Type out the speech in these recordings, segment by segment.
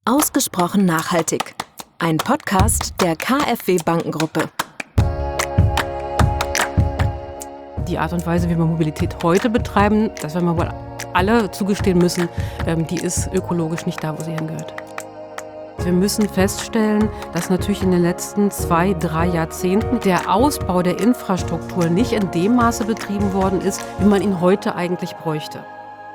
Ausgesprochen nachhaltig. Ein Podcast der KfW Bankengruppe. Die Art und Weise, wie wir Mobilität heute betreiben, das werden wir wohl alle zugestehen müssen, die ist ökologisch nicht da, wo sie hingehört. Wir müssen feststellen, dass natürlich in den letzten 2-3 Jahrzehnten der Ausbau der Infrastruktur nicht in dem Maße betrieben worden ist, wie man ihn heute eigentlich bräuchte.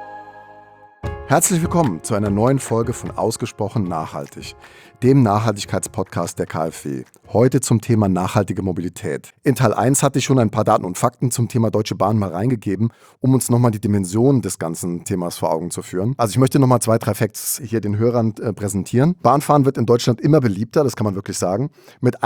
Herzlich willkommen zu einer neuen Folge von Ausgesprochen nachhaltig, dem Nachhaltigkeitspodcast der KfW. Heute zum Thema nachhaltige Mobilität. In Teil 1 hatte ich schon ein paar Daten und Fakten zum Thema Deutsche Bahn mal reingegeben, um uns nochmal die Dimensionen des ganzen Themas vor Augen zu führen. Also ich möchte nochmal 2-3 Facts hier den Hörern präsentieren. Bahnfahren wird in Deutschland immer beliebter, das kann man wirklich sagen. Mit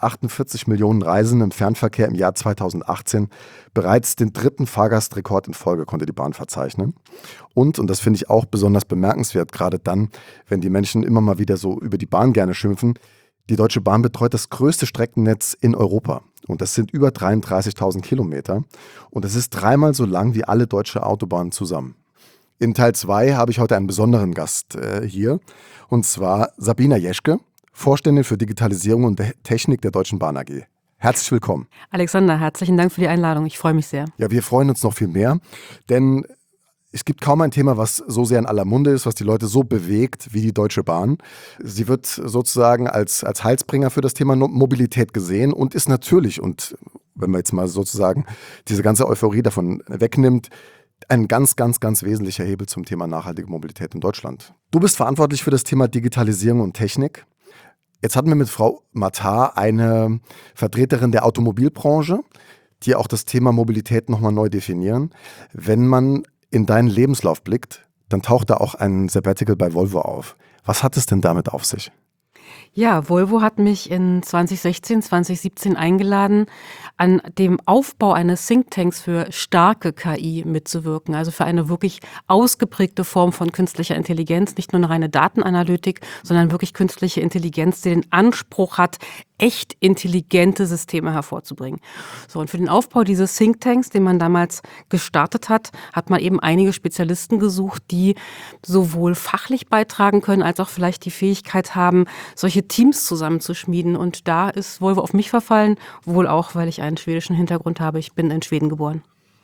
148 Millionen Reisenden im Fernverkehr im Jahr 2018 bereits den 3. Fahrgastrekord in Folge konnte die Bahn verzeichnen. Und das finde ich auch besonders bemerkenswert, gerade dann, wenn die Menschen immer mal wieder so über die Bahn gerne schimpfen. Die Deutsche Bahn betreut das größte Streckennetz in Europa. Und das sind über 33.000 Kilometer. Und das ist 3-mal so lang wie alle deutsche Autobahnen zusammen. In Teil 2 habe ich heute einen besonderen Gast hier. Und zwar Sabina Jeschke, Vorständin für Digitalisierung und Technik der Deutschen Bahn AG. Herzlich willkommen. Alexander, herzlichen Dank für die Einladung. Ich freue mich sehr. Ja, wir freuen uns noch viel mehr, denn es gibt kaum ein Thema, was so sehr in aller Munde ist, was die Leute so bewegt wie die Deutsche Bahn. Sie wird sozusagen als Heilsbringer für das Thema Mobilität gesehen und ist natürlich, und wenn man jetzt mal sozusagen diese ganze Euphorie davon wegnimmt, ein ganz, ganz, ganz wesentlicher Hebel zum Thema nachhaltige Mobilität in Deutschland. Du bist verantwortlich für das Thema Digitalisierung und Technik. Jetzt hatten wir mit Frau Matar eine Vertreterin der Automobilbranche, die auch das Thema Mobilität nochmal neu definieren. Wenn man in deinen Lebenslauf blickt, dann taucht da auch ein Sabbatical bei Volvo auf. Was hat es denn damit auf sich? Ja, Volvo hat mich in 2016, 2017 eingeladen, an dem Aufbau eines Thinktanks für starke KI mitzuwirken, also für eine wirklich ausgeprägte Form von künstlicher Intelligenz, nicht nur eine reine Datenanalytik, sondern wirklich künstliche Intelligenz, die den Anspruch hat, echt intelligente Systeme hervorzubringen. So, und für den Aufbau dieses Thinktanks, den man damals gestartet hat, hat man eben einige Spezialisten gesucht, die sowohl fachlich beitragen können, als auch vielleicht die Fähigkeit haben, solche Teams zusammenzuschmieden. Und da ist Volvo auf mich verfallen, wohl auch, weil ich einen schwedischen Hintergrund habe. Ich bin in Schweden geboren.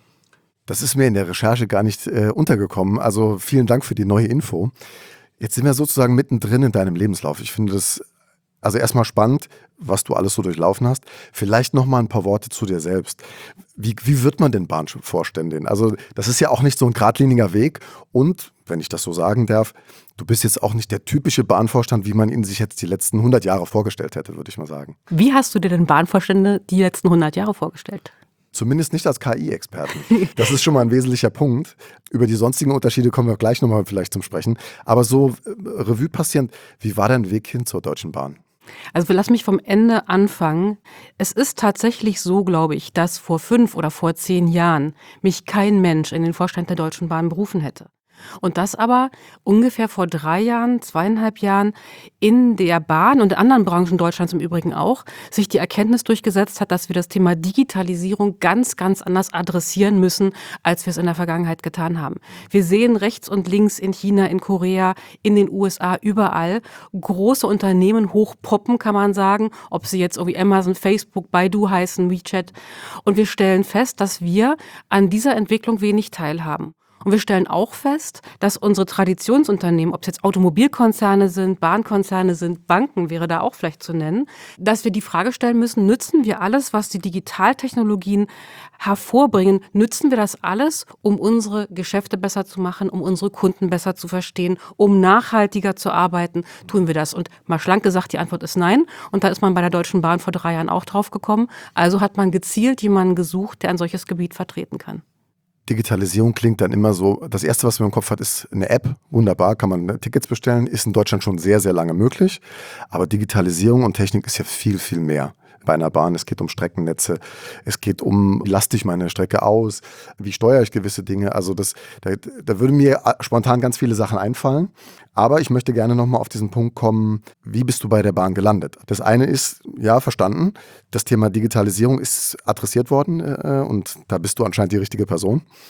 Das ist mir in der Recherche gar nicht untergekommen. Also vielen Dank für die neue Info. Jetzt sind wir sozusagen mittendrin in deinem Lebenslauf. Ich finde das also erstmal spannend, was du alles so durchlaufen hast. Vielleicht noch mal ein paar Worte zu dir selbst. Wie wird man denn Bahnvorständin? Also das ist ja auch nicht so ein geradliniger Weg. Und, wenn ich das so sagen darf, du bist jetzt auch nicht der typische Bahnvorstand, wie man ihn sich jetzt die letzten 100 Jahre vorgestellt hätte, würde ich mal sagen. Wie hast du dir denn Bahnvorstände die letzten 100 Jahre vorgestellt? Zumindest nicht als KI-Experten. Das ist schon mal ein wesentlicher Punkt. Über die sonstigen Unterschiede kommen wir gleich nochmal vielleicht zum Sprechen. Aber so Revue passierend, wie war dein Weg hin zur Deutschen Bahn? Also lass mich vom Ende anfangen. Es ist tatsächlich so, glaube ich, dass vor 5 oder vor 10 Jahren mich kein Mensch in den Vorstand der Deutschen Bahn berufen hätte. Und das aber ungefähr vor 3 Jahren, 2,5 Jahren in der Bahn und in anderen Branchen Deutschlands im Übrigen auch, sich die Erkenntnis durchgesetzt hat, dass wir das Thema Digitalisierung ganz, ganz anders adressieren müssen, als wir es in der Vergangenheit getan haben. Wir sehen rechts und links in China, in Korea, in den USA, überall große Unternehmen hochpoppen, kann man sagen, ob sie jetzt irgendwie Amazon, Facebook, Baidu heißen, WeChat. Und wir stellen fest, dass wir an dieser Entwicklung wenig teilhaben. Und wir stellen auch fest, dass unsere Traditionsunternehmen, ob es jetzt Automobilkonzerne sind, Bahnkonzerne sind, Banken wäre da auch vielleicht zu nennen, dass wir die Frage stellen müssen, nützen wir alles, was die Digitaltechnologien hervorbringen, nützen wir das alles, um unsere Geschäfte besser zu machen, um unsere Kunden besser zu verstehen, um nachhaltiger zu arbeiten, tun wir das? Und mal schlank gesagt, die Antwort ist nein. Und da ist man bei der Deutschen Bahn vor 3 Jahren auch drauf gekommen. Also hat man gezielt jemanden gesucht, der ein solches Gebiet vertreten kann. Digitalisierung klingt dann immer so, das Erste, was man im Kopf hat, ist eine App. Wunderbar, kann man Tickets bestellen, ist in Deutschland schon sehr, sehr lange möglich. Aber Digitalisierung und Technik ist ja viel, viel mehr. Bei einer Bahn, es geht um Streckennetze, es geht um, wie laste ich meine Strecke aus, wie steuere ich gewisse Dinge. Also da würden mir spontan ganz viele Sachen einfallen. Aber ich möchte gerne nochmal auf diesen Punkt kommen, wie bist du bei der Bahn gelandet? Das eine ist, ja, verstanden, das Thema Digitalisierung ist adressiert worden und da bist du anscheinend die richtige Person.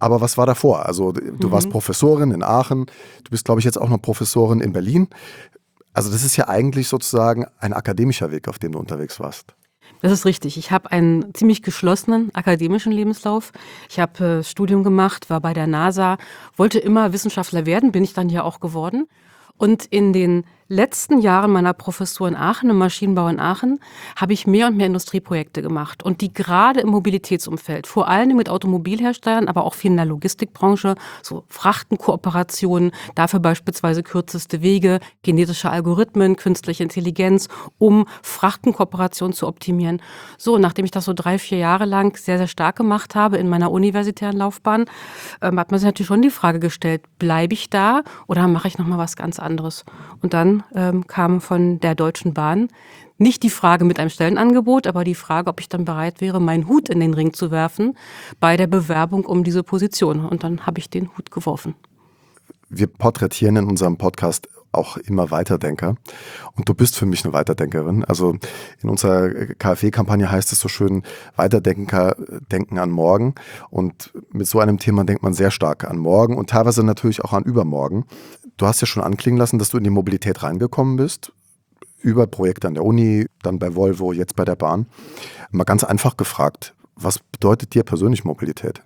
Aber was war davor? Also du warst Professorin in Aachen, du bist, glaube ich, jetzt auch noch Professorin in Berlin. Also das ist ja eigentlich sozusagen ein akademischer Weg, auf dem du unterwegs warst. Das ist richtig. Ich habe einen ziemlich geschlossenen akademischen Lebenslauf. Ich habe Studium gemacht, war bei der NASA, wollte immer Wissenschaftler werden, bin ich dann ja auch geworden. Und in den letzten Jahren meiner Professur in Aachen, im Maschinenbau in Aachen, habe ich mehr und mehr Industrieprojekte gemacht. Und die gerade im Mobilitätsumfeld, vor allem mit Automobilherstellern, aber auch viel in der Logistikbranche, so Frachtenkooperationen, dafür beispielsweise kürzeste Wege, genetische Algorithmen, künstliche Intelligenz, um Frachtenkooperationen zu optimieren. So, nachdem ich das so 3-4 Jahre lang sehr, sehr stark gemacht habe in meiner universitären Laufbahn, hat man sich natürlich schon die Frage gestellt, bleibe ich da oder mache ich nochmal was ganz anderes? Und dann kam von der Deutschen Bahn nicht die Frage mit einem Stellenangebot, aber die Frage, ob ich dann bereit wäre, meinen Hut in den Ring zu werfen bei der Bewerbung um diese Position. Und dann habe ich den Hut geworfen. Wir porträtieren in unserem Podcast auch immer Weiterdenker. Und du bist für mich eine Weiterdenkerin. Also in unserer KfW-Kampagne heißt es so schön, Weiterdenker denken an morgen. Und mit so einem Thema denkt man sehr stark an morgen und teilweise natürlich auch an übermorgen. Du hast ja schon anklingen lassen, dass du in die Mobilität reingekommen bist. Über Projekte an der Uni, dann bei Volvo, jetzt bei der Bahn. Mal ganz einfach gefragt, was bedeutet dir persönlich Mobilität?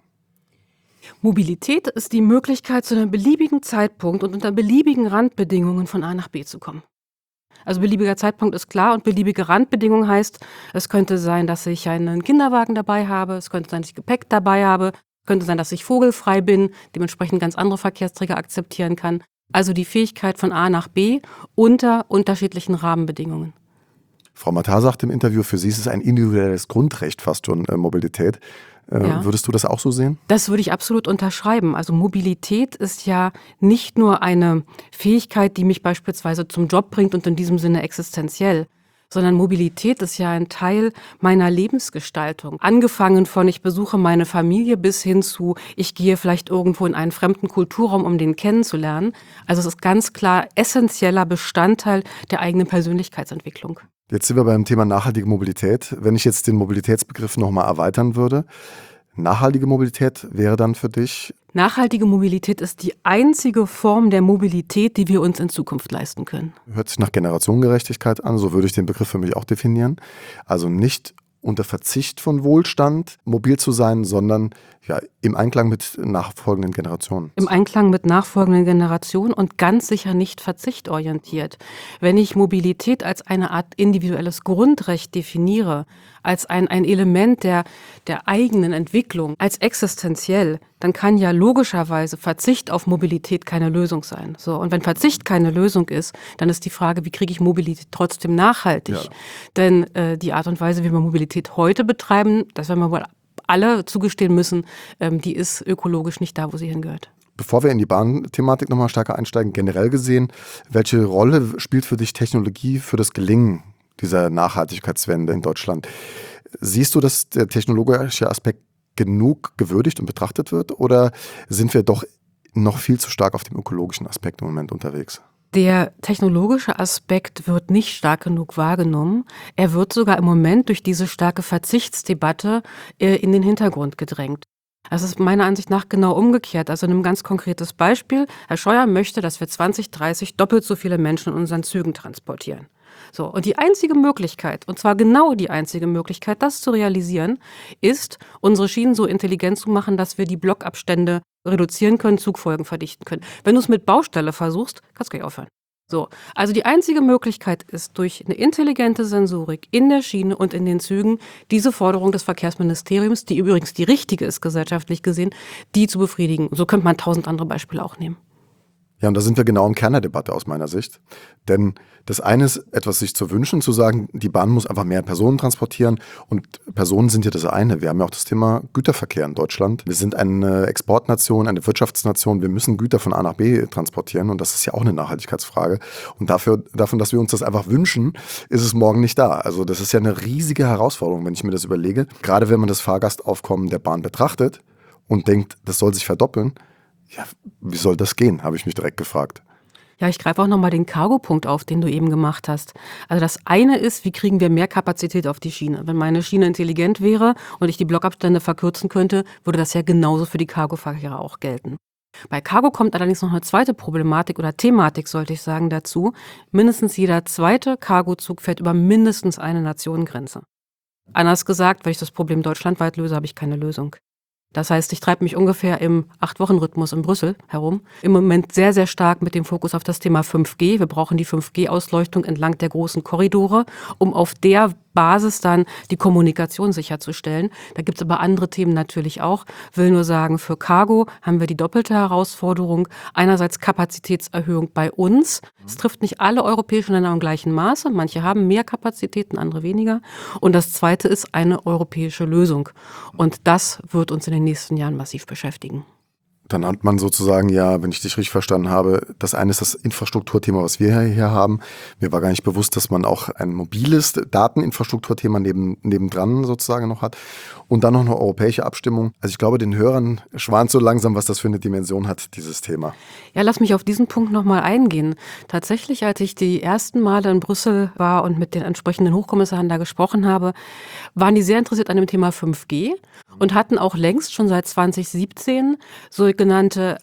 Mobilität ist die Möglichkeit, zu einem beliebigen Zeitpunkt und unter beliebigen Randbedingungen von A nach B zu kommen. Also beliebiger Zeitpunkt ist klar und beliebige Randbedingung heißt, es könnte sein, dass ich einen Kinderwagen dabei habe, es könnte sein, dass ich Gepäck dabei habe, es könnte sein, dass ich vogelfrei bin, dementsprechend ganz andere Verkehrsträger akzeptieren kann. Also die Fähigkeit von A nach B unter unterschiedlichen Rahmenbedingungen. Frau Matar sagt im Interview, für sie ist es ein individuelles Grundrecht fast schon Mobilität. Ja. Würdest du das auch so sehen? Das würde ich absolut unterschreiben. Also Mobilität ist ja nicht nur eine Fähigkeit, die mich beispielsweise zum Job bringt und in diesem Sinne existenziell, sondern Mobilität ist ja ein Teil meiner Lebensgestaltung. Angefangen von ich besuche meine Familie bis hin zu ich gehe vielleicht irgendwo in einen fremden Kulturraum, um den kennenzulernen. Also es ist ganz klar essentieller Bestandteil der eigenen Persönlichkeitsentwicklung. Jetzt sind wir beim Thema nachhaltige Mobilität. Wenn ich jetzt den Mobilitätsbegriff nochmal erweitern würde, nachhaltige Mobilität wäre dann für dich? Nachhaltige Mobilität ist die einzige Form der Mobilität, die wir uns in Zukunft leisten können. Hört sich nach Generationengerechtigkeit an, so würde ich den Begriff für mich auch definieren. Also nicht unter Verzicht von Wohlstand mobil zu sein, sondern ja, im Einklang mit nachfolgenden Generationen. Im Einklang mit nachfolgenden Generationen und ganz sicher nicht verzichtorientiert. Wenn ich Mobilität als eine Art individuelles Grundrecht definiere, als ein Element der eigenen Entwicklung, als existenziell, dann kann ja logischerweise Verzicht auf Mobilität keine Lösung sein. So, und wenn Verzicht keine Lösung ist, dann ist die Frage, wie kriege ich Mobilität trotzdem nachhaltig? Ja. Denn die Art und Weise, wie wir Mobilität heute betreiben, das werden wir wohl alle zugestehen müssen, die ist ökologisch nicht da, wo sie hingehört. Bevor wir in die Bahnthematik nochmal stärker einsteigen, generell gesehen, welche Rolle spielt für dich Technologie für das Gelingen dieser Nachhaltigkeitswende in Deutschland? Siehst du, dass der technologische Aspekt genug gewürdigt und betrachtet wird oder sind wir doch noch viel zu stark auf dem ökologischen Aspekt im Moment unterwegs? Der technologische Aspekt wird nicht stark genug wahrgenommen. Er wird sogar im Moment durch diese starke Verzichtsdebatte in den Hintergrund gedrängt. Das ist meiner Ansicht nach genau umgekehrt. Also ein ganz konkretes Beispiel. Herr Scheuer möchte, dass wir 2030 doppelt so viele Menschen in unseren Zügen transportieren. So, und die einzige Möglichkeit, und zwar genau die einzige Möglichkeit, das zu realisieren, ist, unsere Schienen so intelligent zu machen, dass wir die Blockabstände reduzieren können, Zugfolgen verdichten können. Wenn du es mit Baustelle versuchst, kannst du gleich aufhören. So, also die einzige Möglichkeit ist, durch eine intelligente Sensorik in der Schiene und in den Zügen diese Forderung des Verkehrsministeriums, die übrigens die richtige ist, gesellschaftlich gesehen, die zu befriedigen. So könnte man 1000 andere Beispiele auch nehmen. Ja, und da sind wir genau im Kern der Debatte aus meiner Sicht. Denn das eine ist, etwas sich zu wünschen, zu sagen, die Bahn muss einfach mehr Personen transportieren. Und Personen sind ja das eine. Wir haben ja auch das Thema Güterverkehr in Deutschland. Wir sind eine Exportnation, eine Wirtschaftsnation. Wir müssen Güter von A nach B transportieren. Und das ist ja auch eine Nachhaltigkeitsfrage. Und davon, dass wir uns das einfach wünschen, ist es morgen nicht da. Also das ist ja eine riesige Herausforderung, wenn ich mir das überlege. Gerade wenn man das Fahrgastaufkommen der Bahn betrachtet und denkt, das soll sich verdoppeln. Ja, wie soll das gehen, habe ich mich direkt gefragt. Ja, ich greife auch nochmal den Cargo-Punkt auf, den du eben gemacht hast. Also das eine ist, wie kriegen wir mehr Kapazität auf die Schiene? Wenn meine Schiene intelligent wäre und ich die Blockabstände verkürzen könnte, würde das ja genauso für die Cargo-Verkehre auch gelten. Bei Cargo kommt allerdings noch eine zweite Problematik oder Thematik, sollte ich sagen, dazu. Mindestens jeder zweite Cargozug fährt über mindestens eine Nationengrenze. Anders gesagt, wenn ich das Problem deutschlandweit löse, habe ich keine Lösung. Das heißt, ich treibe mich ungefähr im 8-Wochen-Rhythmus in Brüssel herum. Im Moment sehr, sehr stark mit dem Fokus auf das Thema 5G. Wir brauchen die 5G-Ausleuchtung entlang der großen Korridore, um auf der Basis dann die Kommunikation sicherzustellen. Da gibt es aber andere Themen natürlich auch. Will nur sagen, für Cargo haben wir die doppelte Herausforderung. Einerseits Kapazitätserhöhung bei uns. Es trifft nicht alle europäischen Länder im gleichen Maße. Manche haben mehr Kapazitäten, andere weniger. Und das Zweite ist eine europäische Lösung. Und das wird uns in den nächsten Jahren massiv beschäftigen. Dann hat man sozusagen, ja, wenn ich dich richtig verstanden habe, das eine ist das Infrastrukturthema, was wir hier haben. Mir war gar nicht bewusst, dass man auch ein mobiles Dateninfrastrukturthema nebendran sozusagen noch hat. Und dann noch eine europäische Abstimmung. Also ich glaube, den Hörern schwant so langsam, was das für eine Dimension hat, dieses Thema. Ja, lass mich auf diesen Punkt nochmal eingehen. Tatsächlich, als ich die ersten Male in Brüssel war und mit den entsprechenden Hochkommissaren da gesprochen habe, waren die sehr interessiert an dem Thema 5G und hatten auch längst schon seit 2017 sogenannte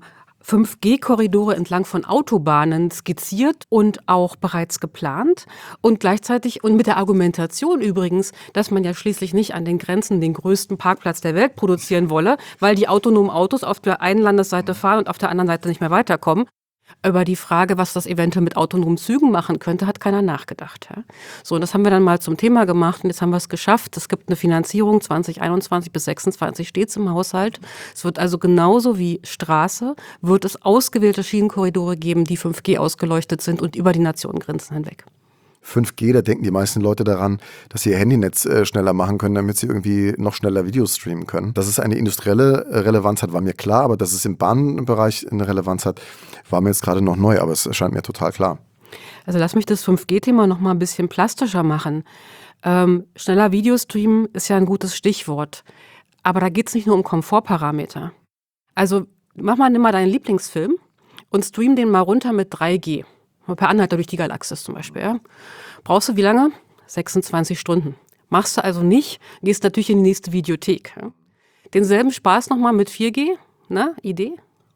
5G-Korridore entlang von Autobahnen skizziert und auch bereits geplant und gleichzeitig und mit der Argumentation übrigens, dass man ja schließlich nicht an den Grenzen den größten Parkplatz der Welt produzieren wolle, weil die autonomen Autos auf der einen Landesseite fahren und auf der anderen Seite nicht mehr weiterkommen. Über die Frage, was das eventuell mit autonomen Zügen machen könnte, hat keiner nachgedacht. Ja? So, und das haben wir dann mal zum Thema gemacht und jetzt haben wir es geschafft. Es gibt eine Finanzierung, 2021 bis 2026 steht es im Haushalt. Es wird also genauso wie Straße, wird es ausgewählte Schienenkorridore geben, die 5G ausgeleuchtet sind und über die Nationengrenzen hinweg. 5G, da denken die meisten Leute daran, dass sie ihr Handynetz schneller machen können, damit sie irgendwie noch schneller Videos streamen können. Dass es eine industrielle Relevanz hat, war mir klar, aber dass es im Bahnbereich eine Relevanz hat, war mir jetzt gerade noch neu, aber es erscheint mir total klar. Also lass mich das 5G-Thema noch mal ein bisschen plastischer machen. Schneller Videostreamen ist ja ein gutes Stichwort, aber da geht es nicht nur um Komfortparameter. Also nimm mal deinen Lieblingsfilm und stream den mal runter mit 3G. Per Anhalter durch die Galaxis zum Beispiel. Ja. Brauchst du wie lange? 26 Stunden. Machst du also nicht, gehst natürlich in die nächste Videothek. Ja. Denselben Spaß nochmal mit 4G. Na, Idee?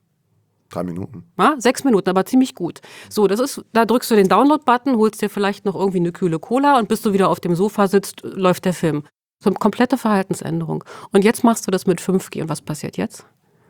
3 Minuten. Ja, 6 Minuten, aber ziemlich gut. So, da drückst du den Download-Button, holst dir vielleicht noch irgendwie eine kühle Cola und bis du wieder auf dem Sofa sitzt, läuft der Film. So eine komplette Verhaltensänderung. Und jetzt machst du das mit 5G. Und was passiert jetzt?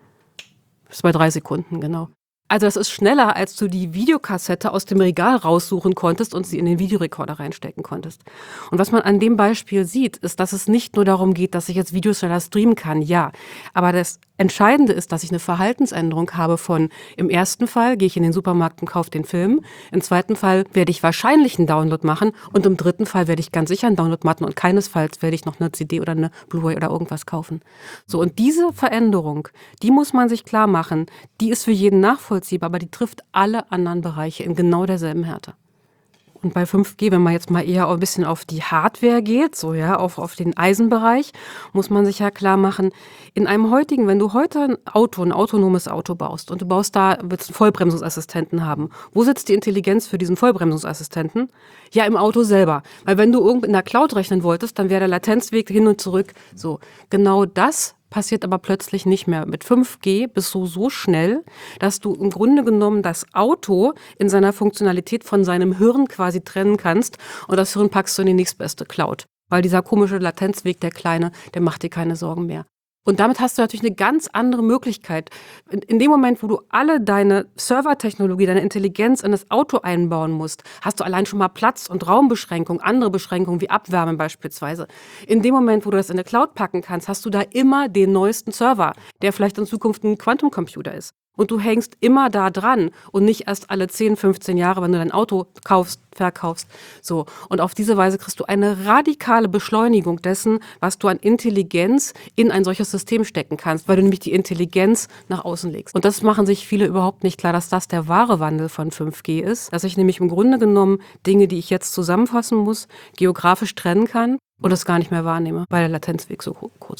Das ist bei 3 Sekunden, genau. Also das ist schneller, als du die Videokassette aus dem Regal raussuchen konntest und sie in den Videorekorder reinstecken konntest. Und was man an dem Beispiel sieht, ist, dass es nicht nur darum geht, dass ich jetzt Videos schneller streamen kann, ja. Aber das Entscheidende ist, dass ich eine Verhaltensänderung habe von, im ersten Fall gehe ich in den Supermarkt und kaufe den Film, im zweiten Fall werde ich wahrscheinlich einen Download machen und im dritten Fall werde ich ganz sicher einen Download machen und keinesfalls werde ich noch eine CD oder eine Blu-ray oder irgendwas kaufen. So, und diese Veränderung, die muss man sich klar machen, die ist für jeden nachvollziehbar, aber die trifft alle anderen Bereiche in genau derselben Härte. Und bei 5G, wenn man jetzt mal eher ein bisschen auf die Hardware geht, so ja, auf den Eisenbereich, muss man sich ja klar machen, wenn du heute ein autonomes Auto baust und du willst einen Vollbremsungsassistenten haben, wo sitzt die Intelligenz für diesen Vollbremsungsassistenten? Ja, im Auto selber. Weil wenn du irgendwo in der Cloud rechnen wolltest, dann wäre der Latenzweg hin und zurück. So, genau das passiert aber plötzlich nicht mehr. Mit 5G bist du so schnell, dass du im Grunde genommen das Auto in seiner Funktionalität von seinem Hirn quasi trennen kannst und das Hirn packst du in die nächstbeste Cloud. Weil dieser komische Latenzweg, der kleine, der macht dir keine Sorgen mehr. Und damit hast du natürlich eine ganz andere Möglichkeit. In dem Moment, wo du alle deine Servertechnologie, deine Intelligenz in das Auto einbauen musst, hast du allein schon mal Platz- und Raumbeschränkungen, andere Beschränkungen wie Abwärme beispielsweise. In dem Moment, wo du das in eine Cloud packen kannst, hast du da immer den neuesten Server, der vielleicht in Zukunft ein Quantumcomputer ist. Und du hängst immer da dran und nicht erst alle 10, 15 Jahre, wenn du dein Auto kaufst, verkaufst. So. Und auf diese Weise kriegst du eine radikale Beschleunigung dessen, was du an Intelligenz in ein solches System stecken kannst, weil du nämlich die Intelligenz nach außen legst. Und das machen sich viele überhaupt nicht klar, dass das der wahre Wandel von 5G ist, dass ich nämlich im Grunde genommen Dinge, die ich jetzt zusammenfassen muss, geografisch trennen kann und das gar nicht mehr wahrnehme, weil der Latenzweg so kurz ist.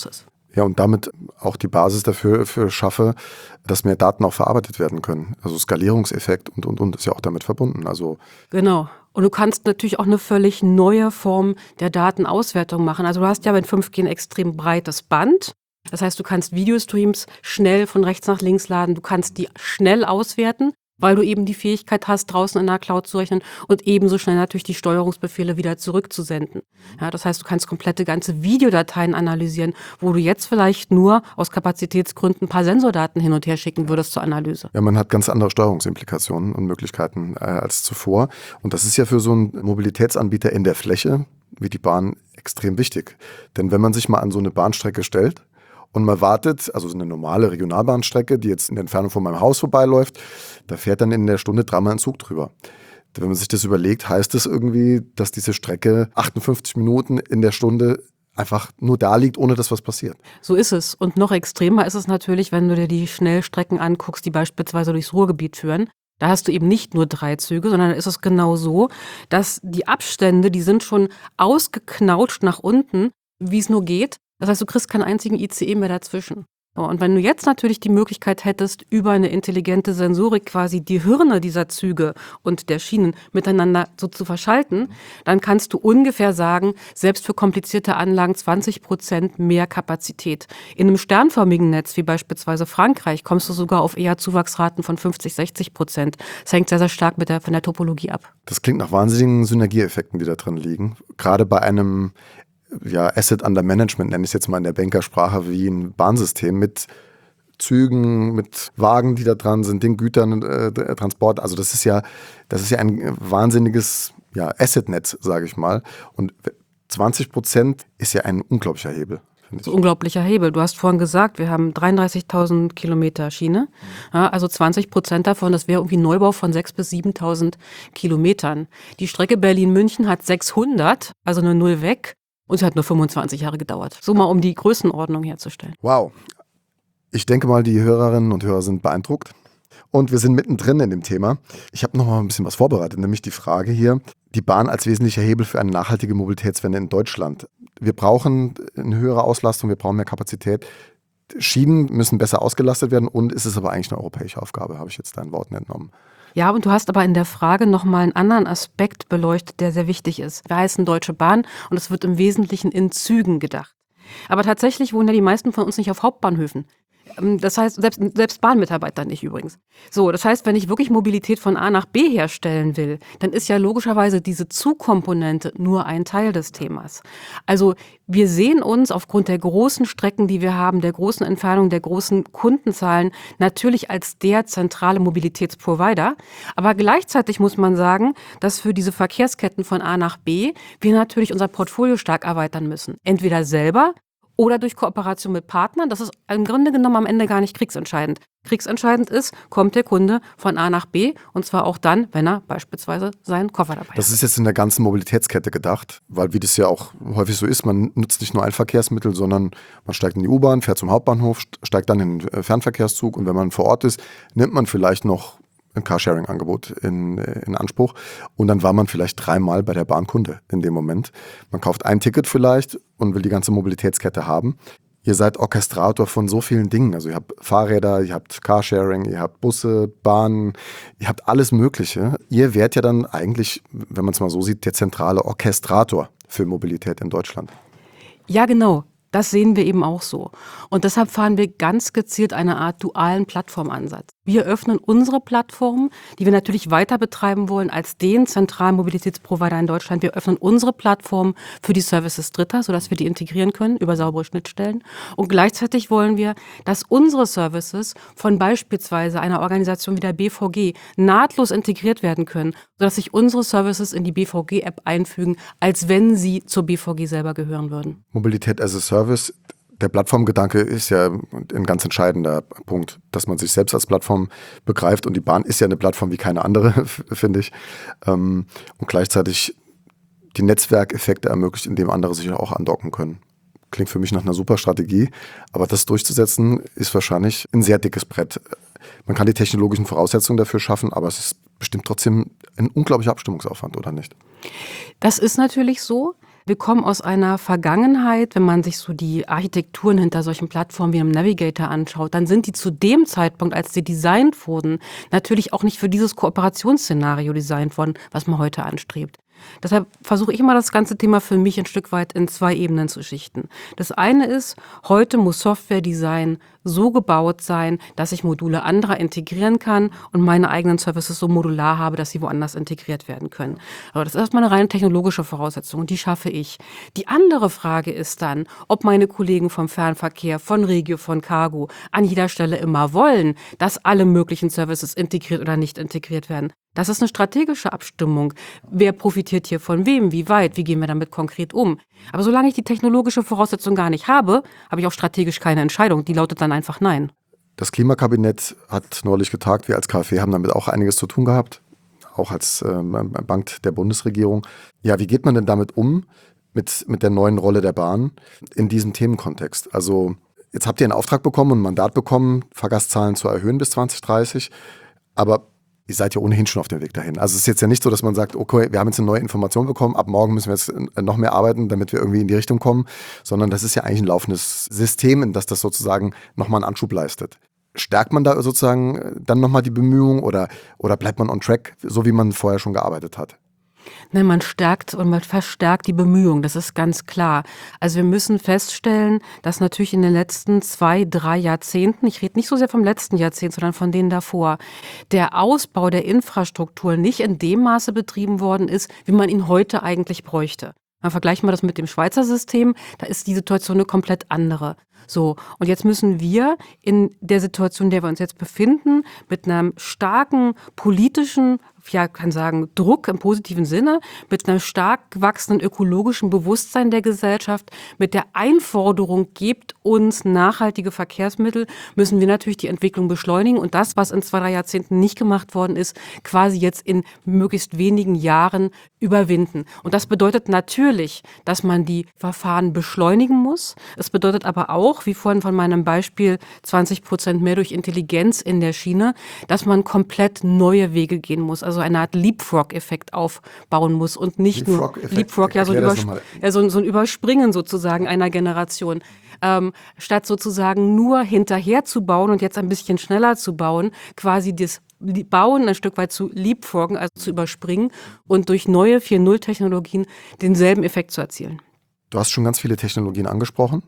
Ja, und damit auch die Basis dafür schaffe, dass mehr Daten auch verarbeitet werden können. Also Skalierungseffekt und ist ja auch damit verbunden. Also Genau. Und du kannst natürlich auch eine völlig neue Form der Datenauswertung machen. Also du hast ja mit 5G ein extrem breites Band. Das heißt, du kannst Videostreams schnell von rechts nach links laden. Du kannst die schnell auswerten, weil du eben die Fähigkeit hast, draußen in der Cloud zu rechnen und ebenso schnell natürlich die Steuerungsbefehle wieder zurückzusenden. Ja, das heißt, du kannst komplette ganze Videodateien analysieren, wo du jetzt vielleicht nur aus Kapazitätsgründen ein paar Sensordaten hin und her schicken würdest zur Analyse. ja, man hat ganz andere Steuerungsimplikationen und Möglichkeiten als zuvor. Und das ist ja für so einen Mobilitätsanbieter in der Fläche wie die Bahn extrem wichtig. Denn wenn man sich mal an so eine Bahnstrecke stellt und man wartet, also so eine normale Regionalbahnstrecke, die jetzt in der Entfernung von meinem Haus vorbeiläuft, da fährt dann in der Stunde 3-mal ein Zug drüber. Wenn man sich das überlegt, heißt das irgendwie, dass diese Strecke 58 Minuten in der Stunde einfach nur da liegt, ohne dass was passiert. So ist es. Und noch extremer ist es natürlich, wenn du dir die Schnellstrecken anguckst, die beispielsweise durchs Ruhrgebiet führen. Da hast du eben nicht nur 3 Züge, sondern ist es genau so, dass die Abstände, die sind schon ausgeknautscht nach unten, wie es nur geht. Das heißt, du kriegst keinen einzigen ICE mehr dazwischen. So, und wenn du jetzt natürlich die Möglichkeit hättest, über eine intelligente Sensorik quasi die Hirne dieser Züge und der Schienen miteinander so zu verschalten, dann kannst du ungefähr sagen, selbst für komplizierte Anlagen 20% mehr Kapazität. In einem sternförmigen Netz, wie beispielsweise Frankreich, kommst du sogar auf eher Zuwachsraten von 50-60%. Das hängt sehr, sehr stark von der Topologie ab. Das klingt nach wahnsinnigen Synergieeffekten, die da drin liegen. Gerade bei einem Asset Under Management, nenne ich es jetzt mal in der Bankersprache, wie ein Bahnsystem mit Zügen, mit Wagen, die da dran sind, den Gütern, Transport. Also das ist ja ein wahnsinniges Asset-Netz, sage ich mal. Und 20% ist ja ein unglaublicher Hebel. Das ist ein unglaublicher Hebel. Du hast vorhin gesagt, wir haben 33.000 Kilometer Schiene. Ja, also 20% davon, das wäre irgendwie ein Neubau von 6.000 bis 7.000 Kilometern. Die Strecke Berlin-München hat 600, also eine Null weg. Und es hat nur 25 Jahre gedauert. So mal, um die Größenordnung herzustellen. Wow. Ich denke mal, die Hörerinnen und Hörer sind beeindruckt. Und wir sind mittendrin in dem Thema. Ich habe noch mal ein bisschen was vorbereitet, nämlich die Frage hier, die Bahn als wesentlicher Hebel für eine nachhaltige Mobilitätswende in Deutschland. Wir brauchen eine höhere Auslastung, wir brauchen mehr Kapazität. Schienen müssen besser ausgelastet werden und es ist aber eigentlich eine europäische Aufgabe, habe ich jetzt deinen Worten entnommen. Ja, und du hast aber in der Frage nochmal einen anderen Aspekt beleuchtet, der sehr wichtig ist. Wir heißen Deutsche Bahn und es wird im Wesentlichen in Zügen gedacht. Aber tatsächlich wohnen ja die meisten von uns nicht auf Hauptbahnhöfen. Das heißt, selbst Bahnmitarbeiter nicht übrigens. So, das heißt, wenn ich wirklich Mobilität von A nach B herstellen will, dann ist ja logischerweise diese Zugkomponente nur ein Teil des Themas. Also wir sehen uns aufgrund der großen Strecken, die wir haben, der großen Entfernung, der großen Kundenzahlen natürlich als der zentrale Mobilitätsprovider. Aber gleichzeitig muss man sagen, dass für diese Verkehrsketten von A nach B wir natürlich unser Portfolio stark erweitern müssen. Entweder selber oder durch Kooperation mit Partnern. Das ist im Grunde genommen am Ende gar nicht kriegsentscheidend. Kriegsentscheidend ist, kommt der Kunde von A nach B und zwar auch dann, wenn er beispielsweise seinen Koffer dabei hat. Das ist jetzt in der ganzen Mobilitätskette gedacht, weil wie das ja auch häufig so ist, man nutzt nicht nur ein Verkehrsmittel, sondern man steigt in die U-Bahn, fährt zum Hauptbahnhof, steigt dann in den Fernverkehrszug und wenn man vor Ort ist, nimmt man vielleicht noch ein Carsharing-Angebot in Anspruch und dann war man vielleicht 3-mal bei der Bahn Kunde in dem Moment. Man kauft ein Ticket vielleicht und will die ganze Mobilitätskette haben. Ihr seid Orchestrator von so vielen Dingen. Also ihr habt Fahrräder, ihr habt Carsharing, ihr habt Busse, Bahnen, ihr habt alles Mögliche. Ihr wärt ja dann eigentlich, wenn man es mal so sieht, der zentrale Orchestrator für Mobilität in Deutschland. Ja, genau. Das sehen wir eben auch so. Und deshalb fahren wir ganz gezielt eine Art dualen Plattformansatz. Wir öffnen unsere Plattform, die wir natürlich weiter betreiben wollen als den zentralen Mobilitätsprovider in Deutschland. Wir öffnen unsere Plattform für die Services Dritter, sodass wir die integrieren können über saubere Schnittstellen. Und gleichzeitig wollen wir, dass unsere Services von beispielsweise einer Organisation wie der BVG nahtlos integriert werden können, sodass sich unsere Services in die BVG-App einfügen, als wenn sie zur BVG selber gehören würden. Mobilität as a Service. Der Plattformgedanke ist ja ein ganz entscheidender Punkt, dass man sich selbst als Plattform begreift und die Bahn ist ja eine Plattform wie keine andere, finde ich. Und gleichzeitig die Netzwerkeffekte ermöglicht, indem andere sich auch andocken können. Klingt für mich nach einer super Strategie, aber das durchzusetzen ist wahrscheinlich ein sehr dickes Brett. Man kann die technologischen Voraussetzungen dafür schaffen, aber es ist bestimmt trotzdem ein unglaublicher Abstimmungsaufwand, oder nicht? Das ist natürlich so. Wir kommen aus einer Vergangenheit, wenn man sich so die Architekturen hinter solchen Plattformen wie einem Navigator anschaut, dann sind die zu dem Zeitpunkt, als sie designt wurden, natürlich auch nicht für dieses Kooperationsszenario designt worden, was man heute anstrebt. Deshalb versuche ich immer, das ganze Thema für mich ein Stück weit in 2 Ebenen zu schichten. Das eine ist, heute muss Software-Design so gebaut sein, dass ich Module anderer integrieren kann und meine eigenen Services so modular habe, dass sie woanders integriert werden können. Aber das ist erstmal eine rein technologische Voraussetzung und die schaffe ich. Die andere Frage ist dann, ob meine Kollegen vom Fernverkehr, von Regio, von Cargo an jeder Stelle immer wollen, dass alle möglichen Services integriert oder nicht integriert werden. Das ist eine strategische Abstimmung. Wer profitiert hier von wem, wie weit, wie gehen wir damit konkret um? Aber solange ich die technologische Voraussetzung gar nicht habe, habe ich auch strategisch keine Entscheidung. Die lautet dann einfach Nein. Das Klimakabinett hat neulich getagt. Wir als KfW haben damit auch einiges zu tun gehabt, auch als Bank der Bundesregierung. Ja, wie geht man denn damit um, mit der neuen Rolle der Bahn in diesem Themenkontext? Also jetzt habt ihr einen Auftrag bekommen und ein Mandat bekommen, Fahrgastzahlen zu erhöhen bis 2030, aber ihr seid ja ohnehin schon auf dem Weg dahin. Also es ist jetzt ja nicht so, dass man sagt, okay, wir haben jetzt eine neue Information bekommen, ab morgen müssen wir jetzt noch mehr arbeiten, damit wir irgendwie in die Richtung kommen, sondern das ist ja eigentlich ein laufendes System, in das sozusagen nochmal einen Anschub leistet. Stärkt man da sozusagen dann nochmal die Bemühungen oder bleibt man on track, so wie man vorher schon gearbeitet hat? Nein, man stärkt und man verstärkt die Bemühungen, das ist ganz klar. Also wir müssen feststellen, dass natürlich in den letzten 2, 3 Jahrzehnten, ich rede nicht so sehr vom letzten Jahrzehnt, sondern von denen davor, der Ausbau der Infrastruktur nicht in dem Maße betrieben worden ist, wie man ihn heute eigentlich bräuchte. Vergleichen wir das mit dem Schweizer System, da ist die Situation eine komplett andere. So, und jetzt müssen wir in der Situation, in der wir uns jetzt befinden, mit einem starken politischen, ja, kann sagen, Druck im positiven Sinne, mit einem stark gewachsenen ökologischen Bewusstsein der Gesellschaft, mit der Einforderung, gebt uns nachhaltige Verkehrsmittel, müssen wir natürlich die Entwicklung beschleunigen und das, was in 2, 3 Jahrzehnten nicht gemacht worden ist, quasi jetzt in möglichst wenigen Jahren überwinden. Und das bedeutet natürlich, dass man die Verfahren beschleunigen muss. Es bedeutet aber auch, wie vorhin von meinem Beispiel, 20% mehr durch Intelligenz in der Schiene, dass man komplett neue Wege gehen muss. Also eine Art Leapfrog-Effekt aufbauen muss und nicht nur Leapfrog, ja, so ein Überspringen sozusagen einer Generation. Statt sozusagen nur hinterher zu bauen und jetzt ein bisschen schneller zu bauen, quasi das Bauen ein Stück weit zu leapfroggen, also zu überspringen und durch neue 4.0-Technologien denselben Effekt zu erzielen. Du hast schon ganz viele Technologien angesprochen.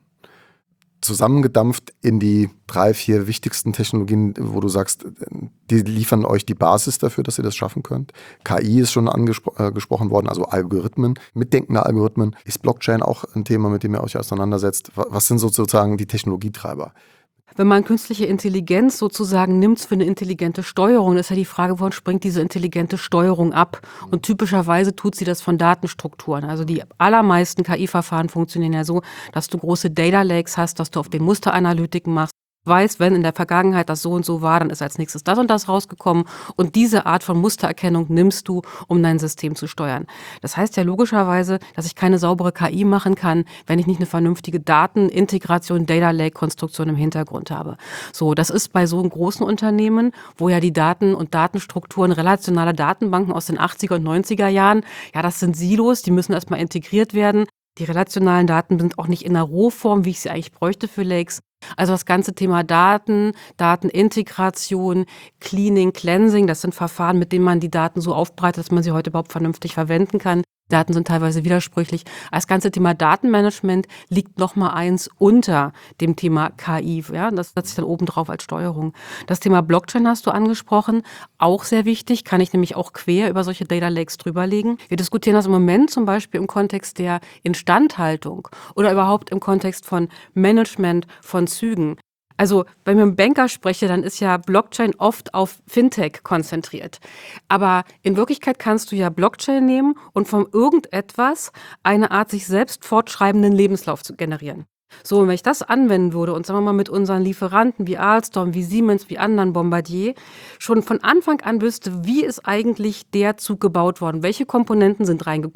Zusammengedampft in die 3, 4 wichtigsten Technologien, wo du sagst, die liefern euch die Basis dafür, dass ihr das schaffen könnt. KI ist schon angesprochen worden, also Algorithmen, mitdenkende Algorithmen. Ist Blockchain auch ein Thema, mit dem ihr euch auseinandersetzt? Was sind sozusagen die Technologietreiber? Wenn man künstliche Intelligenz sozusagen nimmt für eine intelligente Steuerung, ist ja die Frage, woran springt diese intelligente Steuerung ab? Und typischerweise tut sie das von Datenstrukturen. Also die allermeisten KI-Verfahren funktionieren ja so, dass du große Data Lakes hast, dass du auf den Musteranalytiken machst, weißt, wenn in der Vergangenheit das so und so war, dann ist als nächstes das und das rausgekommen und diese Art von Mustererkennung nimmst du, um dein System zu steuern. Das heißt ja logischerweise, dass ich keine saubere KI machen kann, wenn ich nicht eine vernünftige Datenintegration, Data Lake Konstruktion im Hintergrund habe. So, das ist bei so einem großen Unternehmen, wo ja die Daten und Datenstrukturen relationale Datenbanken aus den 80er und 90er Jahren, ja, das sind Silos, die müssen erstmal integriert werden. Die relationalen Daten sind auch nicht in der Rohform, wie ich sie eigentlich bräuchte für Lakes. Also das ganze Thema Daten, Datenintegration, Cleaning, Cleansing, das sind Verfahren, mit denen man die Daten so aufbereitet, dass man sie heute überhaupt vernünftig verwenden kann. Daten sind teilweise widersprüchlich. Das ganze Thema Datenmanagement liegt nochmal eins unter dem Thema KI. Ja, das setzt sich dann oben drauf als Steuerung. Das Thema Blockchain hast du angesprochen, auch sehr wichtig, kann ich nämlich auch quer über solche Data Lakes drüberlegen. Wir diskutieren das im Moment zum Beispiel im Kontext der Instandhaltung oder überhaupt im Kontext von Management von Zügen. Also, wenn ich mit einem Banker spreche, dann ist ja Blockchain oft auf Fintech konzentriert. Aber in Wirklichkeit kannst du ja Blockchain nehmen und von irgendetwas eine Art sich selbst fortschreibenden Lebenslauf zu generieren. So, und wenn ich das anwenden würde und sagen wir mal mit unseren Lieferanten wie Alstom, wie Siemens, wie anderen Bombardier, schon von Anfang an wüsste, wie ist eigentlich der Zug gebaut worden, welche Komponenten sind reingekommen,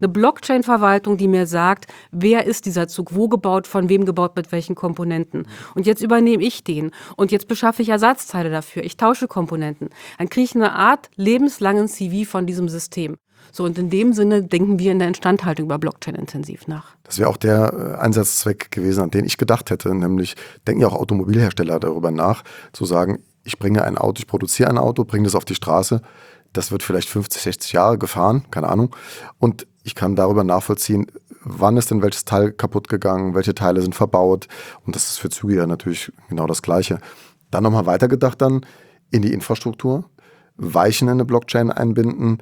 Eine Blockchain-Verwaltung, die mir sagt, wer ist dieser Zug, wo gebaut, von wem gebaut, mit welchen Komponenten. Und jetzt übernehme ich den. Und jetzt beschaffe ich Ersatzteile dafür. Ich tausche Komponenten. Dann kriege ich eine Art lebenslangen CV von diesem System. So, und in dem Sinne denken wir in der Instandhaltung über Blockchain intensiv nach. Das wäre auch der Einsatzzweck gewesen, an den ich gedacht hätte. Nämlich denken ja auch Automobilhersteller darüber nach, zu sagen, ich produziere ein Auto, bringe das auf die Straße. Das wird vielleicht 50, 60 Jahre gefahren, keine Ahnung. Und ich kann darüber nachvollziehen, wann ist denn welches Teil kaputt gegangen, welche Teile sind verbaut. Und das ist für Züge ja natürlich genau das Gleiche. Dann nochmal weitergedacht dann in die Infrastruktur, Weichen in eine Blockchain einbinden,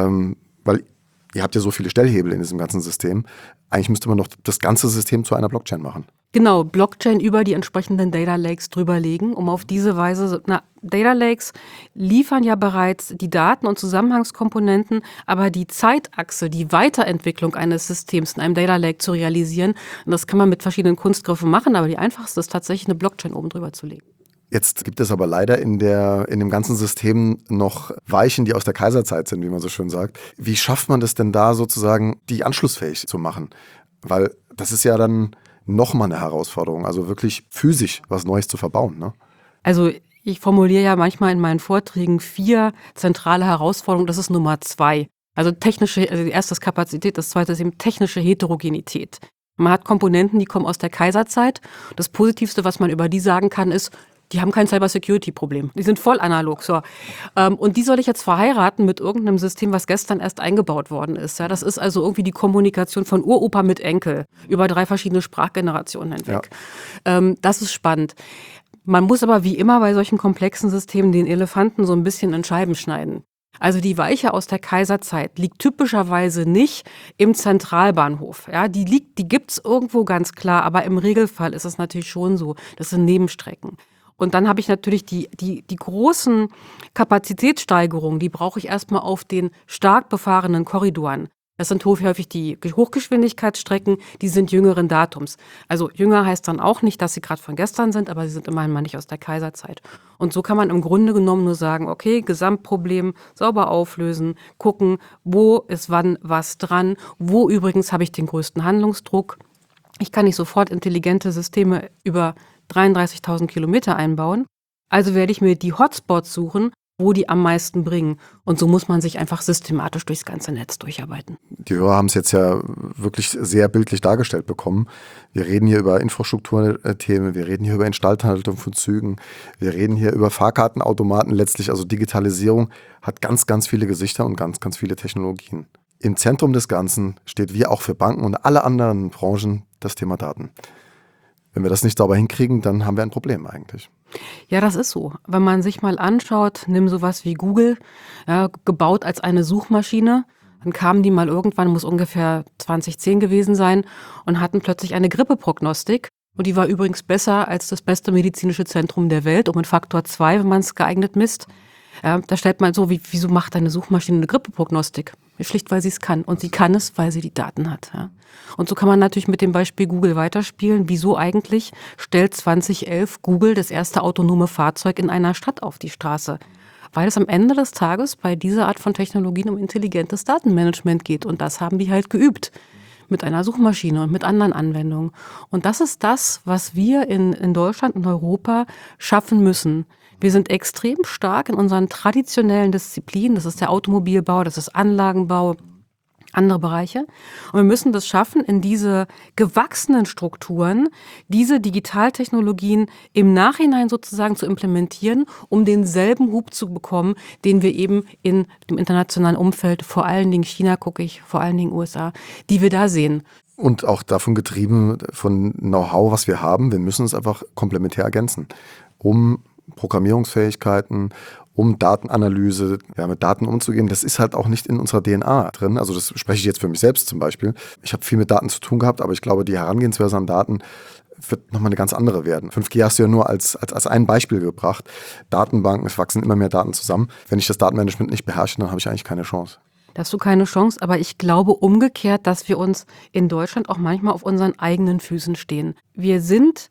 weil ihr habt ja so viele Stellhebel in diesem ganzen System. Eigentlich müsste man noch das ganze System zu einer Blockchain machen. Genau, Blockchain über die entsprechenden Data Lakes drüberlegen, um auf diese Weise, Data Lakes liefern ja bereits die Daten und Zusammenhangskomponenten, aber die Zeitachse, die Weiterentwicklung eines Systems in einem Data Lake zu realisieren, und das kann man mit verschiedenen Kunstgriffen machen, aber die einfachste ist tatsächlich eine Blockchain oben drüber zu legen. Jetzt gibt es aber leider in dem ganzen System noch Weichen, die aus der Kaiserzeit sind, wie man so schön sagt. Wie schafft man das denn da sozusagen, die anschlussfähig zu machen? Weil das ist ja dann nochmal eine Herausforderung, also wirklich physisch was Neues zu verbauen, ne? Also ich formuliere ja manchmal in meinen Vorträgen 4 zentrale Herausforderungen, das ist Nummer 2. Also die erste ist Kapazität, das zweite ist eben technische Heterogenität. Man hat Komponenten, die kommen aus der Kaiserzeit. Das Positivste, was man über die sagen kann, ist, die haben kein Cybersecurity-Problem. Die sind voll analog. So. Und die soll ich jetzt verheiraten mit irgendeinem System, was gestern erst eingebaut worden ist. Ja, das ist also irgendwie die Kommunikation von Uropa mit Enkel über 3 verschiedene Sprachgenerationen hinweg. Ja. Das ist spannend. Man muss aber wie immer bei solchen komplexen Systemen den Elefanten so ein bisschen in Scheiben schneiden. Also die Weiche aus der Kaiserzeit liegt typischerweise nicht im Zentralbahnhof. Ja, die gibt's irgendwo ganz klar, aber im Regelfall ist es natürlich schon so. Das sind Nebenstrecken. Und dann habe ich natürlich die großen Kapazitätssteigerungen, die brauche ich erstmal auf den stark befahrenen Korridoren. Das sind häufig die Hochgeschwindigkeitsstrecken, die sind jüngeren Datums. Also jünger heißt dann auch nicht, dass sie gerade von gestern sind, aber sie sind immerhin mal nicht aus der Kaiserzeit. Und so kann man im Grunde genommen nur sagen, okay, Gesamtproblem sauber auflösen, gucken, wo ist wann was dran, wo übrigens habe ich den größten Handlungsdruck. Ich kann nicht sofort intelligente Systeme über 33.000 Kilometer einbauen. Also werde ich mir die Hotspots suchen, wo die am meisten bringen. Und so muss man sich einfach systematisch durchs ganze Netz durcharbeiten. Die Hörer haben es jetzt ja wirklich sehr bildlich dargestellt bekommen. Wir reden hier über Infrastrukturthemen, wir reden hier über Instandhaltung von Zügen, wir reden hier über Fahrkartenautomaten letztlich. Also Digitalisierung hat ganz, ganz viele Gesichter und ganz, ganz viele Technologien. Im Zentrum des Ganzen steht wie auch für Banken und alle anderen Branchen das Thema Daten. Wenn wir das nicht sauber hinkriegen, dann haben wir ein Problem eigentlich. Ja, das ist so. Wenn man sich mal anschaut, nimm sowas wie Google, ja, gebaut als eine Suchmaschine, dann kamen die mal irgendwann, muss ungefähr 2010 gewesen sein, und hatten plötzlich eine Grippeprognostik. Und die war übrigens besser als das beste medizinische Zentrum der Welt, um einen Faktor 2, wenn man es geeignet misst. Ja, da stellt man so, wieso macht eine Suchmaschine eine Grippeprognostik? Schlicht, weil sie es kann. Und sie kann es, weil sie die Daten hat. Ja. Und so kann man natürlich mit dem Beispiel Google weiterspielen. Wieso eigentlich stellt 2011 Google das erste autonome Fahrzeug in einer Stadt auf die Straße? Weil es am Ende des Tages bei dieser Art von Technologien um intelligentes Datenmanagement geht. Und das haben die halt geübt. Mit einer Suchmaschine und mit anderen Anwendungen. Und das ist das, was wir in Deutschland und Europa schaffen müssen. Wir sind extrem stark in unseren traditionellen Disziplinen. Das ist der Automobilbau, das ist Anlagenbau, andere Bereiche. Und wir müssen das schaffen, in diese gewachsenen Strukturen, diese Digitaltechnologien im Nachhinein sozusagen zu implementieren, um denselben Hub zu bekommen, den wir eben in dem internationalen Umfeld, vor allen Dingen China gucke ich, vor allen Dingen USA, die wir da sehen. Und auch davon getrieben, von Know-how, was wir haben. Wir müssen es einfach komplementär ergänzen, um Programmierungsfähigkeiten, um Datenanalyse, mit Daten umzugehen. Das ist halt auch nicht in unserer DNA drin. Also das spreche ich jetzt für mich selbst zum Beispiel. Ich habe viel mit Daten zu tun gehabt, aber ich glaube, die Herangehensweise an Daten wird nochmal eine ganz andere werden. 5G hast du ja nur als ein Beispiel gebracht. Datenbanken, es wachsen immer mehr Daten zusammen. Wenn ich das Datenmanagement nicht beherrsche, dann habe ich eigentlich keine Chance. Da hast du keine Chance, aber ich glaube umgekehrt, dass wir uns in Deutschland auch manchmal auf unseren eigenen Füßen stehen. Wir sind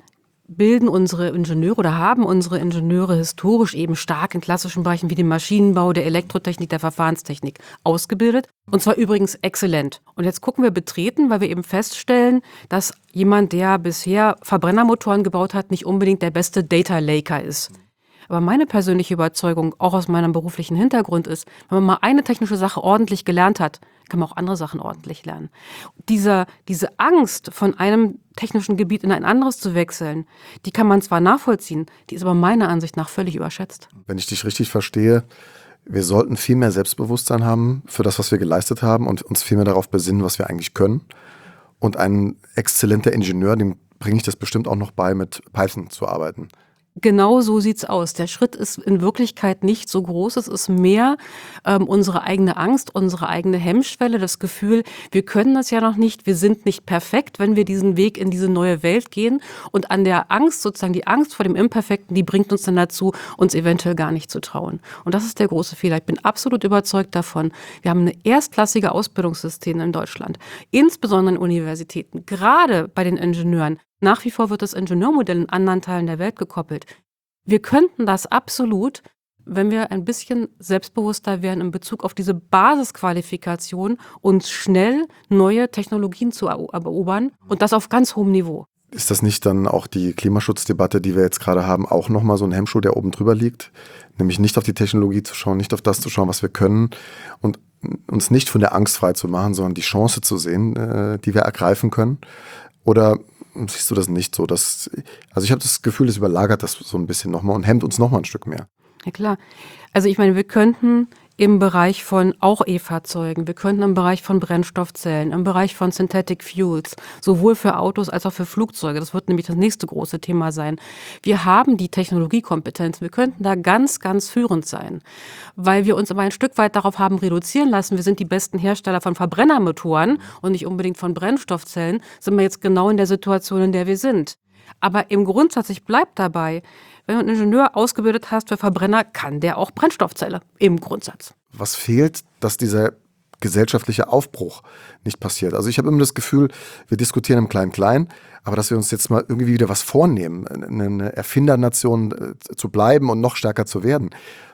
bilden unsere Ingenieure oder haben unsere Ingenieure historisch eben stark in klassischen Bereichen wie dem Maschinenbau, der Elektrotechnik, der Verfahrenstechnik ausgebildet. Und zwar übrigens exzellent. Und jetzt gucken wir betreten, weil wir eben feststellen, dass jemand, der bisher Verbrennermotoren gebaut hat, nicht unbedingt der beste Data Laker ist. Aber meine persönliche Überzeugung, auch aus meinem beruflichen Hintergrund ist, wenn man mal eine technische Sache ordentlich gelernt hat, kann man auch andere Sachen ordentlich lernen. Diese Angst, von einem technischen Gebiet in ein anderes zu wechseln, die kann man zwar nachvollziehen, die ist aber meiner Ansicht nach völlig überschätzt. Wenn ich dich richtig verstehe, wir sollten viel mehr Selbstbewusstsein haben für das, was wir geleistet haben und uns viel mehr darauf besinnen, was wir eigentlich können. Und ein exzellenter Ingenieur, dem bringe ich das bestimmt auch noch bei, mit Python zu arbeiten. Genau so sieht's aus. Der Schritt ist in Wirklichkeit nicht so groß. Es ist mehr unsere eigene Angst, unsere eigene Hemmschwelle, das Gefühl, wir können das ja noch nicht, wir sind nicht perfekt, wenn wir diesen Weg in diese neue Welt gehen. Und an der Angst, sozusagen die Angst vor dem Imperfekten, die bringt uns dann dazu, uns eventuell gar nicht zu trauen. Und das ist der große Fehler. Ich bin absolut überzeugt davon. Wir haben eine erstklassige Ausbildungssysteme in Deutschland, insbesondere in Universitäten, gerade bei den Ingenieuren. Nach wie vor wird das Ingenieurmodell in anderen Teilen der Welt gekoppelt. Wir könnten das absolut, wenn wir ein bisschen selbstbewusster wären in Bezug auf diese Basisqualifikation, uns schnell neue Technologien zu erobern und das auf ganz hohem Niveau. Ist das nicht dann auch die Klimaschutzdebatte, die wir jetzt gerade haben, auch nochmal so ein Hemmschuh, der oben drüber liegt? Nämlich nicht auf die Technologie zu schauen, nicht auf das zu schauen, was wir können und uns nicht von der Angst frei zu machen, sondern die Chance zu sehen, die wir ergreifen können? Oder siehst du das nicht so? Also ich habe das Gefühl, das überlagert das so ein bisschen nochmal und hemmt uns nochmal ein Stück mehr. Ja klar. Also ich meine, wir könnten im Bereich von auch E-Fahrzeugen, wir könnten im Bereich von Brennstoffzellen, im Bereich von Synthetic Fuels, sowohl für Autos als auch für Flugzeuge, das wird nämlich das nächste große Thema sein. Wir haben die Technologiekompetenz, wir könnten da ganz, ganz führend sein, weil wir uns aber ein Stück weit darauf haben reduzieren lassen, wir sind die besten Hersteller von Verbrennermotoren und nicht unbedingt von Brennstoffzellen, sind wir jetzt genau in der Situation, in der wir sind. Aber im Grundsatz, ich bleibe dabei, wenn du einen Ingenieur ausgebildet hast für Verbrenner, kann der auch Brennstoffzelle, im Grundsatz. Was fehlt, dass dieser gesellschaftliche Aufbruch nicht passiert? Also ich habe immer das Gefühl, wir diskutieren im Klein-Klein, aber dass wir uns jetzt mal irgendwie wieder was vornehmen, eine Erfindernation zu bleiben und noch stärker zu werden.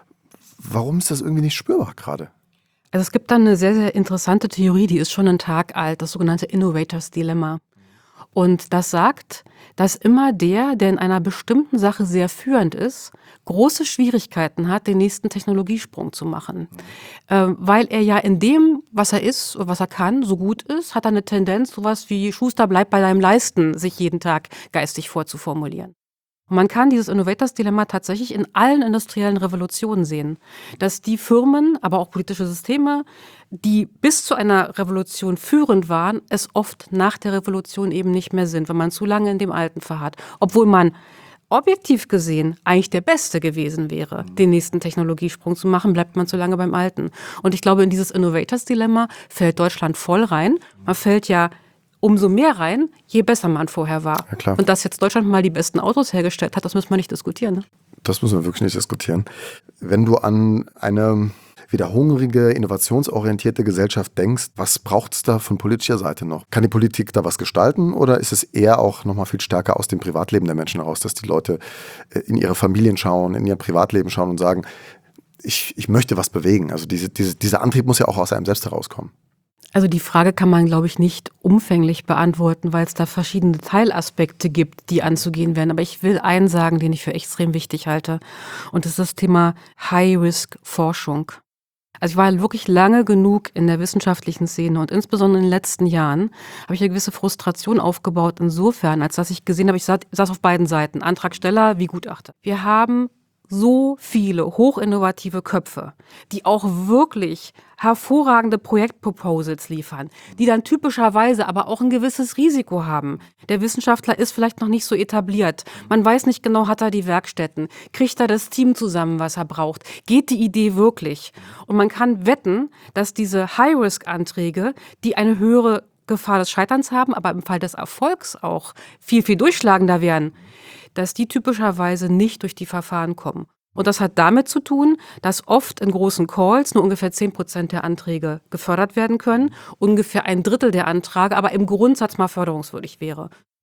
Warum ist das irgendwie nicht spürbar gerade? Also es gibt da eine sehr, sehr interessante Theorie, die ist schon einen Tag alt, das sogenannte Innovators Dilemma. Und das sagt, dass immer der in einer bestimmten Sache sehr führend ist, große Schwierigkeiten hat, den nächsten Technologiesprung zu machen. Weil er ja in dem, was er ist und was er kann, so gut ist, hat er eine Tendenz, sowas wie Schuster, bleib bei deinem Leisten, sich jeden Tag geistig vorzuformulieren. Und man kann dieses Innovators-Dilemma tatsächlich in allen industriellen Revolutionen sehen, dass die Firmen, aber auch politische Systeme, die bis zu einer Revolution führend waren, es oft nach der Revolution eben nicht mehr sind, wenn man zu lange in dem Alten verharrt. Obwohl man objektiv gesehen eigentlich der Beste gewesen wäre, den nächsten Technologiesprung zu machen, bleibt man zu lange beim Alten. Und ich glaube, in dieses Innovators-Dilemma fällt Deutschland voll rein. Man fällt ja umso mehr rein, je besser man vorher war. Ja, klar. Und dass jetzt Deutschland mal die besten Autos hergestellt hat, das müssen wir nicht diskutieren. Ne? Das müssen wir wirklich nicht diskutieren. Wenn du an eine wieder hungrige, innovationsorientierte Gesellschaft denkst, was braucht es da von politischer Seite noch? Kann die Politik da was gestalten oder ist es eher auch noch mal viel stärker aus dem Privatleben der Menschen heraus, dass die Leute in ihre Familien schauen, in ihr Privatleben schauen und sagen, ich möchte was bewegen? Also dieser Antrieb muss ja auch aus einem selbst herauskommen. Also die Frage kann man, glaube ich, nicht umfänglich beantworten, weil es da verschiedene Teilaspekte gibt, die anzugehen werden. Aber ich will einen sagen, den ich für extrem wichtig halte. Und das ist das Thema High-Risk-Forschung. Also ich war wirklich lange genug in der wissenschaftlichen Szene und insbesondere in den letzten Jahren habe ich eine gewisse Frustration aufgebaut insofern, als dass ich gesehen habe, ich saß auf beiden Seiten, Antragsteller wie Gutachter. Wir haben so viele hochinnovative Köpfe, die auch wirklich hervorragende Projektproposals liefern, die dann typischerweise aber auch ein gewisses Risiko haben. Der Wissenschaftler ist vielleicht noch nicht so etabliert. Man weiß nicht genau, hat er die Werkstätten? Kriegt er das Team zusammen, was er braucht? Geht die Idee wirklich? Und man kann wetten, dass diese High-Risk-Anträge, die eine höhere Gefahr des Scheiterns haben, aber im Fall des Erfolgs auch viel, viel durchschlagender wären, dass die typischerweise nicht durch die Verfahren kommen. Und das hat damit zu tun, dass oft in großen Calls nur ungefähr 10% der Anträge gefördert werden können, ungefähr 1/3 der Anträge aber im Grundsatz mal förderungswürdig wäre.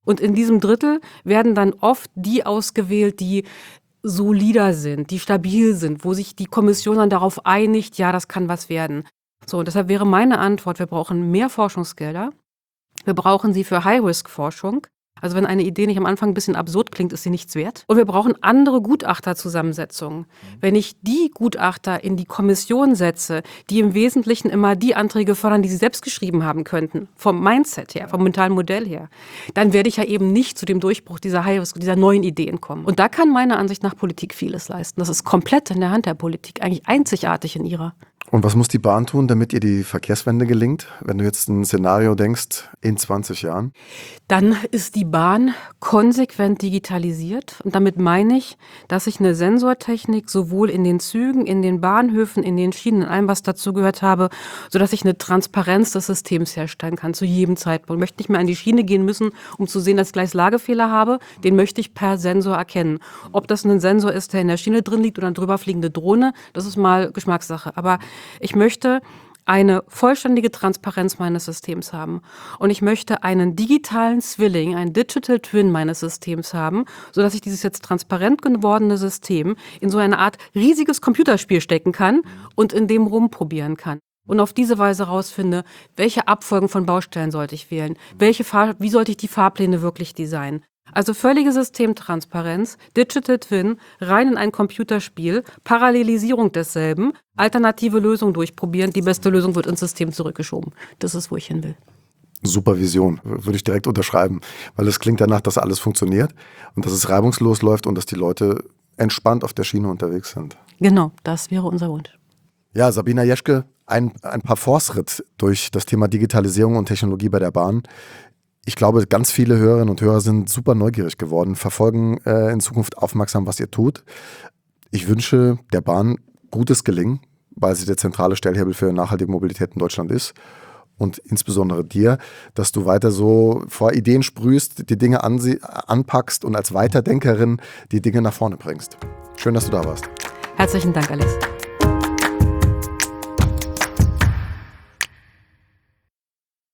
Und in diesem Drittel werden dann oft die ausgewählt, die solider sind, die stabil sind, wo sich die Kommission dann darauf einigt, ja, das kann was werden. So, und deshalb wäre meine Antwort, wir brauchen mehr Forschungsgelder. Wir brauchen sie für High-Risk-Forschung. Also wenn eine Idee nicht am Anfang ein bisschen absurd klingt, ist sie nichts wert. Und wir brauchen andere Gutachterzusammensetzungen. Wenn ich die Gutachter in die Kommission setze, die im Wesentlichen immer die Anträge fördern, die sie selbst geschrieben haben könnten, vom Mindset her, vom mentalen Modell her, dann werde ich ja eben nicht zu dem Durchbruch dieser neuen Ideen kommen. Und da kann meiner Ansicht nach Politik vieles leisten. Das ist komplett in der Hand der Politik, eigentlich einzigartig in ihrer. Und was muss die Bahn tun, damit ihr die Verkehrswende gelingt? Wenn du jetzt ein Szenario denkst, in 20 Jahren? Dann ist die Bahn konsequent digitalisiert. Und damit meine ich, dass ich eine Sensortechnik sowohl in den Zügen, in den Bahnhöfen, in den Schienen, in allem, was dazugehört habe, sodass ich eine Transparenz des Systems herstellen kann zu jedem Zeitpunkt. Ich möchte nicht mehr an die Schiene gehen müssen, um zu sehen, dass ich gleich Lagefehler habe. Den möchte ich per Sensor erkennen. Ob das ein Sensor ist, der in der Schiene drin liegt oder eine drüber fliegende Drohne, das ist mal Geschmackssache. Aber ich möchte eine vollständige Transparenz meines Systems haben. Und ich möchte einen digitalen Zwilling, einen Digital Twin meines Systems haben, sodass ich dieses jetzt transparent gewordene System in so eine Art riesiges Computerspiel stecken kann und in dem rumprobieren kann. Und auf diese Weise rausfinde, welche Abfolgen von Baustellen sollte ich wählen, wie sollte ich die Fahrpläne wirklich designen. Also völlige Systemtransparenz, Digital Twin, rein in ein Computerspiel, Parallelisierung desselben, alternative Lösungen durchprobieren, die beste Lösung wird ins System zurückgeschoben. Das ist, wo ich hin will. Super Vision, würde ich direkt unterschreiben, weil es klingt danach, dass alles funktioniert und dass es reibungslos läuft und dass die Leute entspannt auf der Schiene unterwegs sind. Genau, das wäre unser Wunsch. Ja, Sabina Jeschke, ein Parforce-Ritt durch das Thema Digitalisierung und Technologie bei der Bahn. Ich glaube, ganz viele Hörerinnen und Hörer sind super neugierig geworden, verfolgen in Zukunft aufmerksam, was ihr tut. Ich wünsche der Bahn gutes Gelingen, weil sie der zentrale Stellhebel für nachhaltige Mobilität in Deutschland ist. Und insbesondere dir, dass du weiter so vor Ideen sprühst, die Dinge anpackst und als Weiterdenkerin die Dinge nach vorne bringst. Schön, dass du da warst. Herzlichen Dank, Alice.